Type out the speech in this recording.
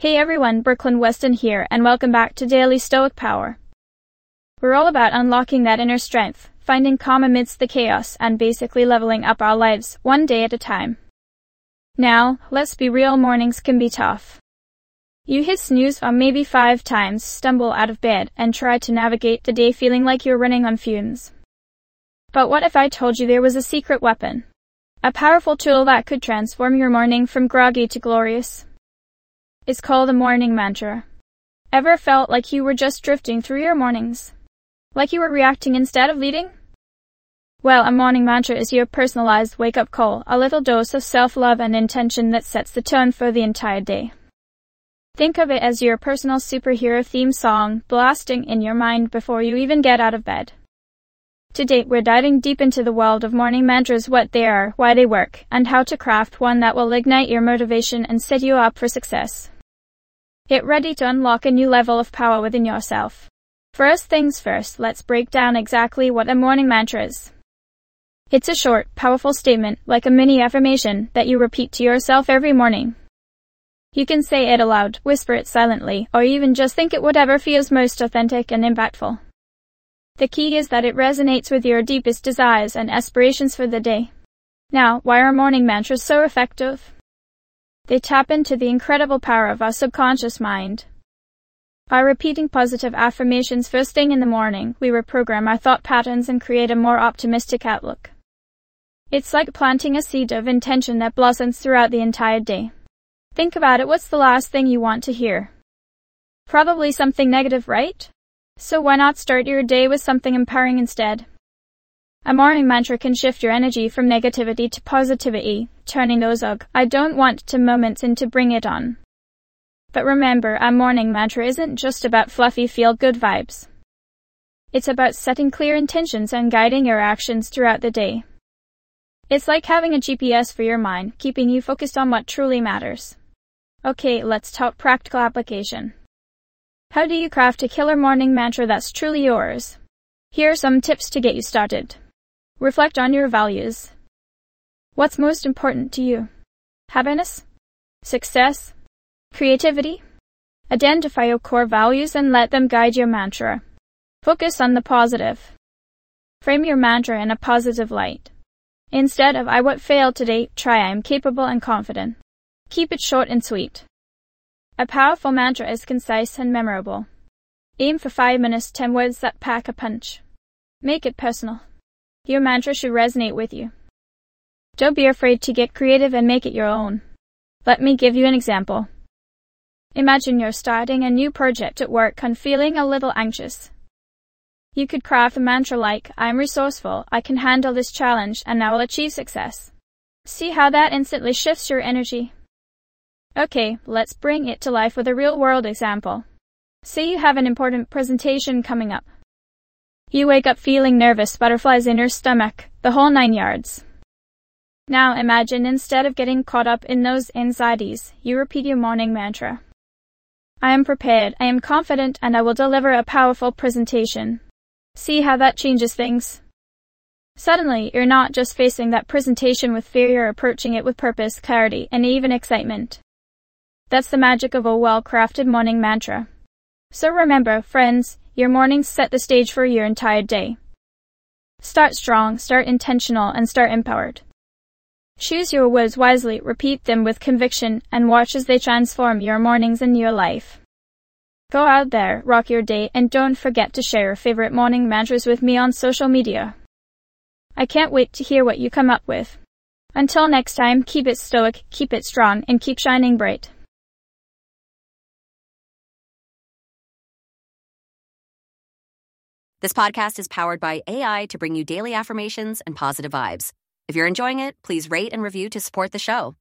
Hey everyone, Brooklyn Weston here, and welcome back to Daily Stoic Power. We're all about unlocking that inner strength, finding calm amidst the chaos, and basically leveling up our lives, one day at a time. Now, let's be real, mornings can be tough. You hit snooze or maybe 5 times, stumble out of bed, and try to navigate the day feeling like you're running on fumes. But what if I told you there was a secret weapon? A powerful tool that could transform your morning from groggy to glorious? It's called a morning mantra. Ever felt like you were just drifting through your mornings? Like you were reacting instead of leading? Well, a morning mantra is your personalized wake-up call, a little dose of self-love and intention that sets the tone for the entire day. Think of it as your personal superhero theme song, blasting in your mind before you even get out of bed. Today, we're diving deep into the world of morning mantras, what they are, why they work, and how to craft one that will ignite your motivation and set you up for success. Get ready to unlock a new level of power within yourself. First things first, let's break down exactly what a morning mantra is. It's a short, powerful statement, like a mini affirmation, that you repeat to yourself every morning. You can say it aloud, whisper it silently, or even just think it, whatever feels most authentic and impactful. The key is that it resonates with your deepest desires and aspirations for the day. Now, why are morning mantras so effective? They tap into the incredible power of our subconscious mind. By repeating positive affirmations first thing in the morning, we reprogram our thought patterns and create a more optimistic outlook. It's like planting a seed of intention that blossoms throughout the entire day. Think about it, what's the last thing you want to hear? Probably something negative, right? So why not start your day with something empowering instead? A morning mantra can shift your energy from negativity to positivity, turning those "ugh, I don't want" to moments into "bring it on." But remember, a morning mantra isn't just about fluffy feel-good vibes. It's about setting clear intentions and guiding your actions throughout the day. It's like having a GPS for your mind, keeping you focused on what truly matters. Okay, let's talk practical application. How do you craft a killer morning mantra that's truly yours? Here are some tips to get you started. Reflect on your values. What's most important to you? Happiness? Success? Creativity? Identify your core values and let them guide your mantra. Focus on the positive. Frame your mantra in a positive light. Instead of "I would fail today," try "I am capable and confident." Keep it short and sweet. A powerful mantra is concise and memorable. Aim for 5 minutes, 10 words that pack a punch. Make it personal. Your mantra should resonate with you. Don't be afraid to get creative and make it your own. Let me give you an example. Imagine you're starting a new project at work and feeling a little anxious. You could craft a mantra like, "I'm resourceful, I can handle this challenge, and I will achieve success." See how that instantly shifts your energy? Okay, let's bring it to life with a real-world example. Say you have an important presentation coming up. You wake up feeling nervous, butterflies in your stomach, the whole 9 yards. Now imagine, instead of getting caught up in those anxieties, you repeat your morning mantra. "I am prepared, I am confident, and I will deliver a powerful presentation." See how that changes things? Suddenly, you're not just facing that presentation with fear, you're approaching it with purpose, clarity, and even excitement. That's the magic of a well-crafted morning mantra. So remember, friends, your mornings set the stage for your entire day. Start strong, start intentional, and start empowered. Choose your words wisely, repeat them with conviction, and watch as they transform your mornings and your life. Go out there, rock your day, and don't forget to share your favorite morning mantras with me on social media. I can't wait to hear what you come up with. Until next time, keep it stoic, keep it strong, and keep shining bright. This podcast is powered by AI to bring you daily affirmations and positive vibes. If you're enjoying it, please rate and review to support the show.